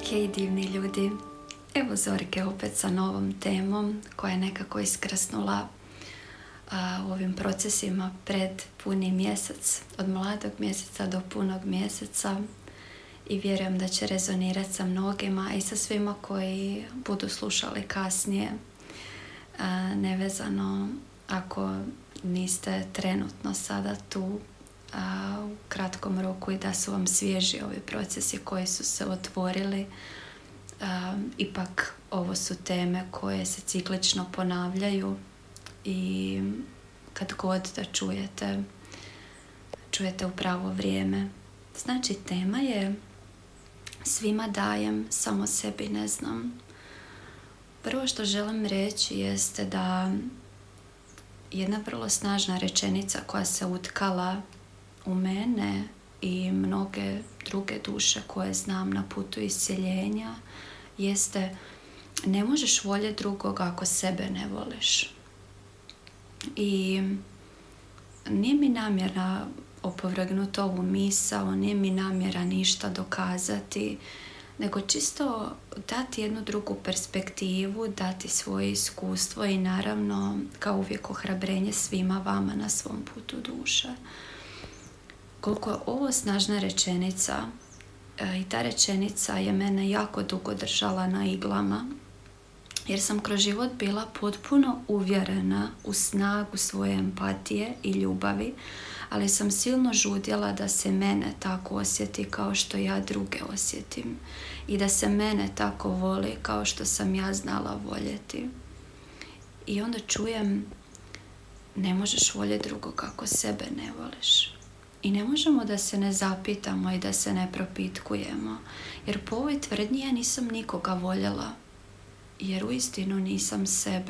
Hej divni ljudi, evo Zorke opet sa novom temom koja je nekako iskrsnula u ovim procesima pred puni mjesec, od mladog mjeseca do punog mjeseca, i vjerujem da će rezonirati sa mnogima i sa svima koji budu slušali kasnije, nevezano ako niste trenutno sada tu u kratkom roku i da su vam svježi ovi procesi koji su se otvorili. Ipak ovo su teme koje se ciklično ponavljaju i kad god da čujete u pravo vrijeme. Znači, tema je svima dajem, samo sebi ne znam. Prvo što želim reći jeste da jedna vrlo snažna rečenica koja se utkala u mene i mnoge druge duše koje znam na putu isceljenja jeste: ne možeš voljeti drugog ako sebe ne voliš. I nije mi namjera opovrgnuti ovu misao, nije mi namjera ništa dokazati, nego čisto dati jednu drugu perspektivu, dati svoje iskustvo i naravno kao uvijek ohrabrenje svima vama na svom putu duše. Koliko je ovo snažna rečenica, i ta rečenica je mene jako dugo držala na iglama, jer sam kroz život bila potpuno uvjerena u snagu svoje empatije i ljubavi, ali sam silno žudjela da se mene tako osjeti kao što ja druge osjetim i da se mene tako voli kao što sam ja znala voljeti. I onda čujem: ne možeš voljeti drugog ako sebe ne voliš. I ne možemo da se ne zapitamo i da se ne propitkujemo, jer po ovoj tvrdnji ja nisam nikoga voljela, jer uistinu nisam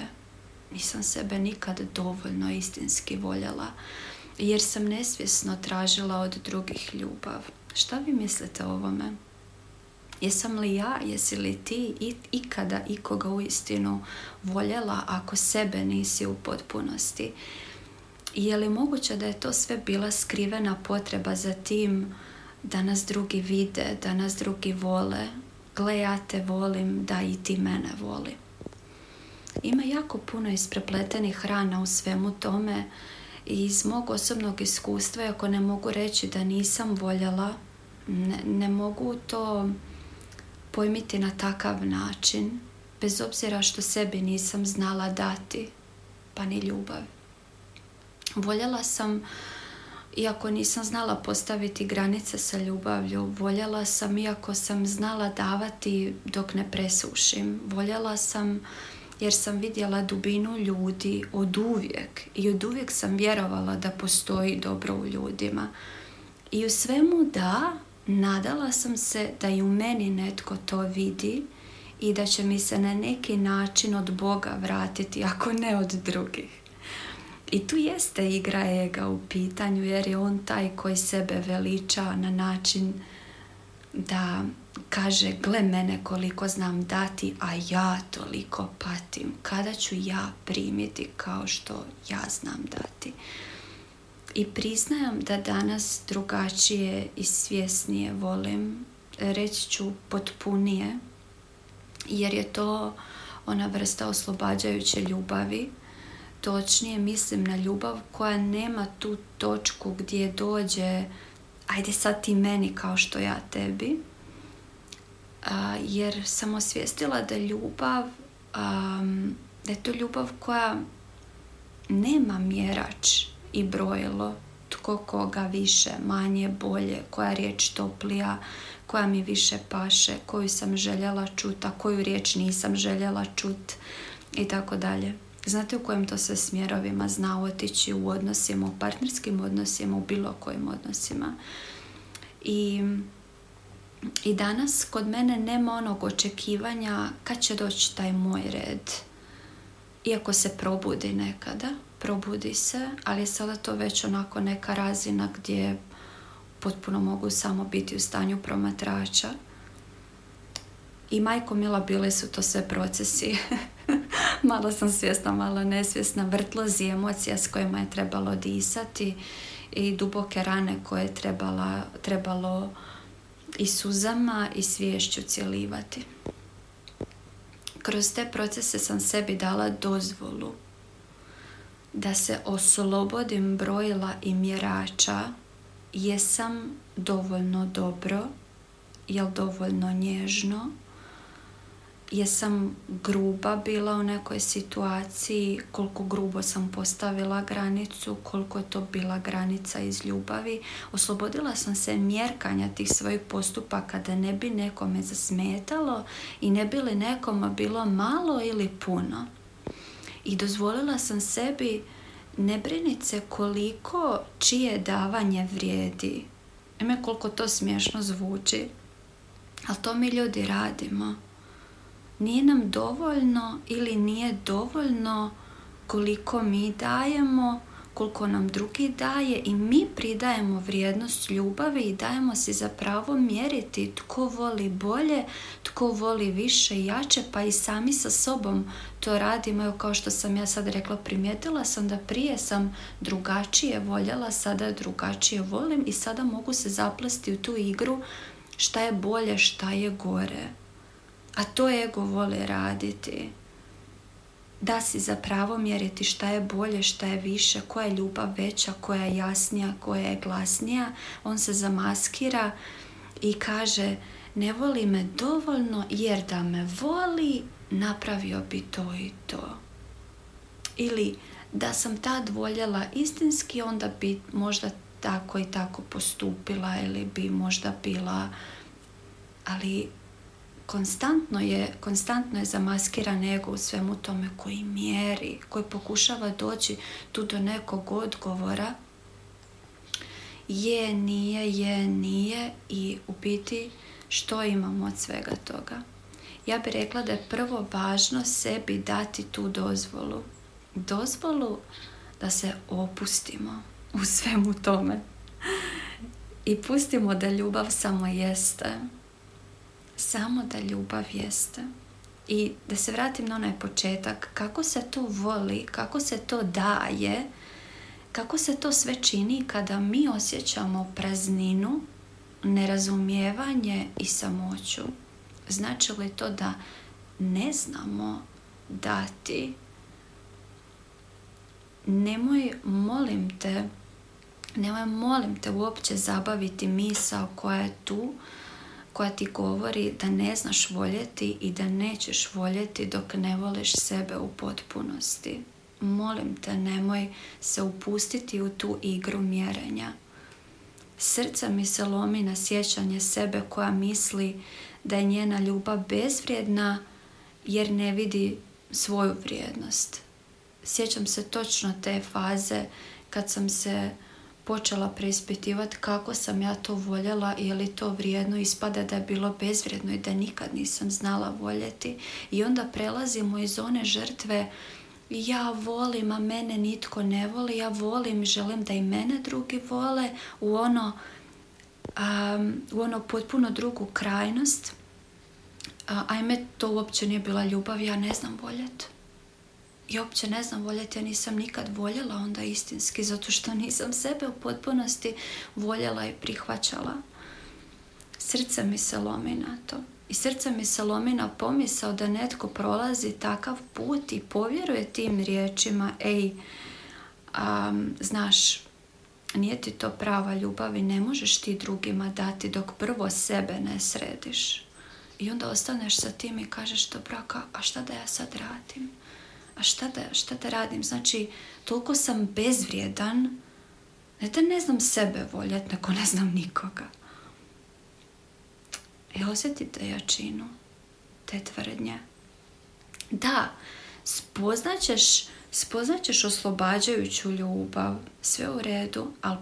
sebe nikad dovoljno istinski voljela, jer sam nesvjesno tražila od drugih ljubav. Šta vi mislite o ovome? Jesam li ja, jesi li ti ikada ikoga uistinu voljela ako sebe nisi u potpunosti? Je li moguće da je to sve bila skrivena potreba za tim da nas drugi vide, da nas drugi vole? Gle, ja te volim, da i ti mene voli. Ima jako puno isprepletenih rana u svemu tome i iz mog osobnog iskustva, ako ne mogu reći da nisam voljela, ne mogu to pojmiti na takav način, bez obzira što sebi nisam znala dati, pa ni ljubav. Voljela sam, iako nisam znala postaviti granice sa ljubavlju. Voljela sam, iako sam znala davati dok ne presušim. Voljela sam jer sam vidjela dubinu ljudi od uvijek. I od uvijek sam vjerovala da postoji dobro u ljudima. I u svemu nadala sam se da i u meni netko to vidi i da će mi se na neki način od Boga vratiti, ako ne od drugih. I tu jeste igra ega u pitanju, jer je on taj koji sebe veliča na način da kaže: gle mene koliko znam dati, a ja toliko patim. Kada ću ja primiti kao što ja znam dati? I priznajem da danas drugačije i svjesnije volim, reći ću potpunije, jer je to ona vrsta oslobađajuće ljubavi. Točnije mislim na ljubav koja nema tu točku gdje dođe: ajde sad ti meni kao što ja tebi. Jer sam osvijestila da da je to ljubav koja nema mjerač i brojilo, tko koga više, manje, bolje, koja riječ toplija, koja mi više paše, koju sam željela čuti, a koju riječ nisam željela čuti i tako dalje. Znate u kojim to sve smjerovima zna otići u odnosima, u partnerskim odnosima, u bilo kojim odnosima. I danas kod mene nema onog očekivanja kad će doći taj moj red. Iako se probudi nekada, probudi se, ali je sada to već onako neka razina gdje potpuno mogu samo biti u stanju promatrača. I majko mila, bili su to sve procesi. Malo sam svjesna, malo nesvjesna, vrtlozi emocija s kojima je trebalo disati i duboke rane koje je trebalo i suzama i sviješću cjelivati. Kroz te procese sam sebi dala dozvolu da se oslobodim brojila i mjerača. Jesam dovoljno dobro, jel dovoljno nježno, jesam gruba bila u nekoj situaciji, koliko grubo sam postavila granicu, koliko je to bila granica iz ljubavi. Oslobodila sam se mjerkanja tih svojih postupaka da ne bi nekome zasmetalo i ne bi li nekome bilo malo ili puno. I dozvolila sam sebi ne brinit se koliko čije davanje vrijedi. Ime koliko to smiješno zvuči, ali to mi ljudi radimo. Nije nam dovoljno ili nije dovoljno koliko mi dajemo, koliko nam drugi daje i mi pridajemo vrijednost ljubavi i dajemo si za pravo mjeriti tko voli bolje, tko voli više i jače, pa i sami sa sobom to radimo. Evo, kao što sam ja sad rekla, primijetila sam da prije sam drugačije voljela, sada drugačije volim i sada mogu se zaplesti u tu igru šta je bolje, šta je gore. A to ego voli raditi. Da si zapravo mjeriti šta je bolje, šta je više, koja je ljubav veća, koja je jasnija, koja je glasnija. On se zamaskira i kaže ne voli me dovoljno jer da me voli napravio bi to i to. Ili da sam tad voljela istinski onda bi možda tako i tako postupila ili bi možda bila, ali konstantno je zamaskiran ego u svemu tome koji mjeri, koji pokušava doći tu do nekog odgovora. Je, nije i u biti što imamo od svega toga. Ja bih rekla da je prvo važno sebi dati tu dozvolu. Dozvolu da se opustimo u svemu tome. I pustimo da ljubav samo jeste. Samo da ljubav jeste. I da se vratim na onaj početak. Kako se to voli, kako se to daje, kako se to sve čini kada mi osjećamo prazninu, nerazumijevanje i samoću. Znači li to da ne znamo dati? Nemoj, molim te uopće zabaviti misao koja je tu, koja ti govori da ne znaš voljeti i da nećeš voljeti dok ne voliš sebe u potpunosti. Molim te, nemoj se upustiti u tu igru mjerenja. Srce mi se lomi na sjećanje sebe koja misli da je njena ljubav bezvrijedna jer ne vidi svoju vrijednost. Sjećam se točno te faze kad sam se počela preispitivati kako sam ja to voljela i je li to vrijedno. Ispada da je bilo bezvrijedno i da nikad nisam znala voljeti. I onda prelazimo iz one žrtve ja volim, a mene nitko ne voli, ja volim i želim da i mene drugi vole, u ono potpuno drugu krajnost. Ajme, to uopće nije bila ljubav, ja ne znam voljeti. Ja uopće ne znam voljeti, ja nisam nikad voljela onda istinski, zato što nisam sebe u potpunosti voljela i prihvaćala. Srce mi se lomi na to. I srce mi se lomi na pomisao da netko prolazi takav put i povjeruje tim riječima, znaš, nije ti to prava ljubav i ne možeš ti drugima dati dok prvo sebe ne središ. I onda ostaneš sa tim i kažeš dobro, a šta da ja sad radim? A šta da radim? Znači, toliko sam bezvrijedan, ne da ne znam sebe voljeti, nego ne znam nikoga. Osjetite jačinu te tvrdnje. Da, spoznaćeš oslobađajuću ljubav, sve u redu, ali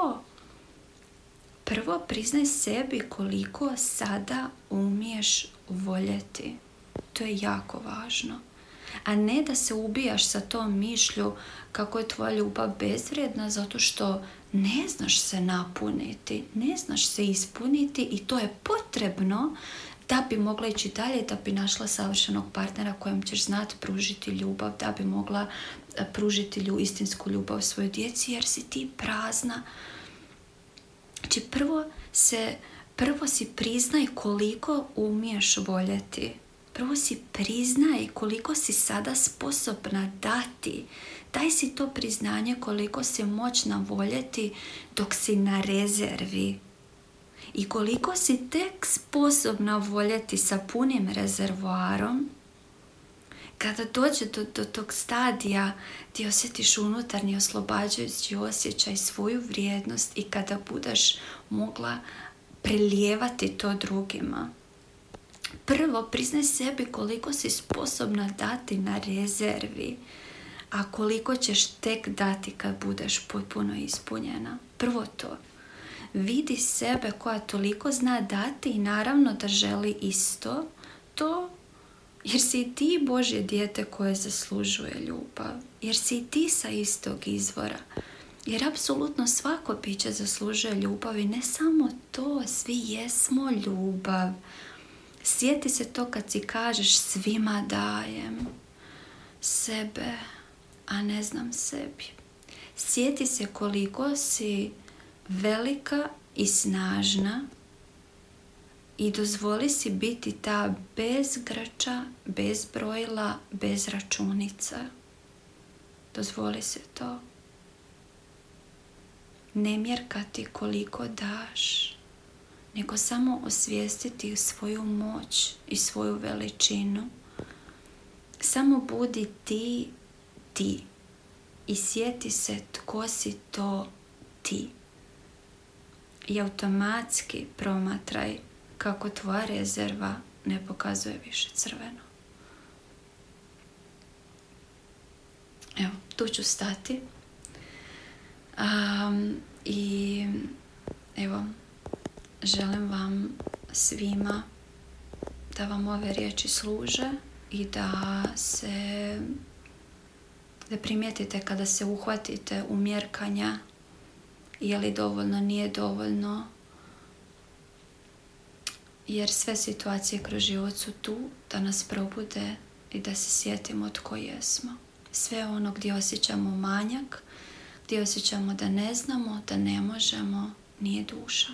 prvo priznaj sebi koliko sada umiješ voljeti. To je jako važno. A ne da se ubijaš sa tom mišlju kako je tvoja ljubav bezvrijedna zato što ne znaš se napuniti, ne znaš se ispuniti i to je potrebno da bi mogla ići dalje, da bi našla savršenog partnera kojem ćeš znati pružiti ljubav, da bi mogla pružiti istinsku ljubav svojoj djeci jer si ti prazna. Znači prvo prvo si priznaj koliko umiješ voljeti. Prvo si priznaj koliko si sada sposobna dati. Daj si to priznanje koliko si moćna voljeti dok si na rezervi. I koliko si tek sposobna voljeti sa punim rezervoarom, kada dođe do tog stadija gdje osjetiš unutarnji oslobađajući osjećaj, svoju vrijednost i kada budeš mogla prelijevati to drugima. Prvo priznaj sebi koliko si sposobna dati na rezervi, a koliko ćeš tek dati kad budeš potpuno ispunjena. Prvo to. Vidi sebe koja toliko zna dati i naravno da želi isto to, jer si i ti Božje dijete koje zaslužuje ljubav. Jer si i ti sa istog izvora. Jer apsolutno svako biće zaslužuje ljubav i ne samo to, svi jesmo ljubav. Sjeti se to kad si kažeš svima dajem sebe, a ne znam sebi. Sjeti se koliko si velika i snažna i dozvoli si biti ta bez grča, bez brojila, bez računica. Dozvoli se to. Ne mjerkati koliko daš, nego samo osvijestiti svoju moć i svoju veličinu. Samo budi ti i sjeti se tko si to ti. I automatski promatraj kako tvoja rezerva ne pokazuje više crveno. Evo, tu ću stati. I evo, želim vam svima da vam ove riječi služe i da primijetite kada se uhvatite u mjerkanja je li dovoljno, nije dovoljno, jer sve situacije kroz život su tu da nas probude i da se sjetimo tko jesmo. Sve ono gdje osjećamo manjak, gdje osjećamo da ne znamo, da ne možemo, nije duša.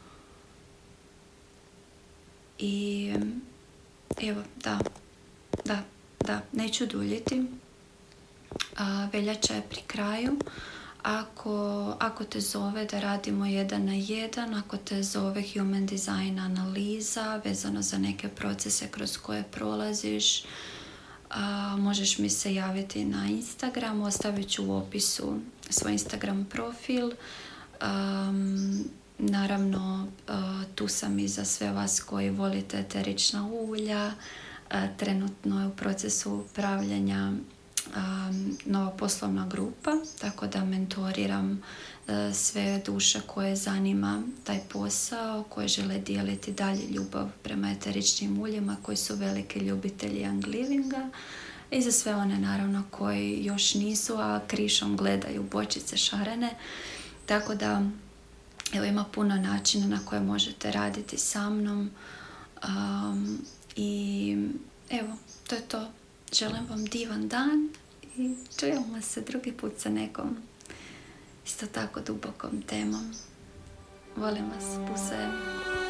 I evo, da, neću duljiti. Veljača je pri kraju. Ako te zove da radimo 1 na 1, ako te zove human design analiza vezano za neke procese kroz koje prolaziš, možeš mi se javiti na Instagramu, ostavit ću u opisu svoj Instagram profil. Naravno, tu sam i za sve vas koji volite eterična ulja. Trenutno je u procesu upravljanja nova poslovna grupa, tako da mentoriram sve duše koje zanima taj posao, koje žele dijeliti dalje ljubav prema eteričnim uljima, koji su veliki ljubitelji young livinga, i za sve one naravno koji još nisu, a krišom gledaju bočice šarene. Tako da evo, ima puno načina na koje možete raditi sa mnom. I evo, to je to. Želim vam divan dan i čujemo se drugi put sa nekom isto tako dubokom temom. Volim vas, pusajem.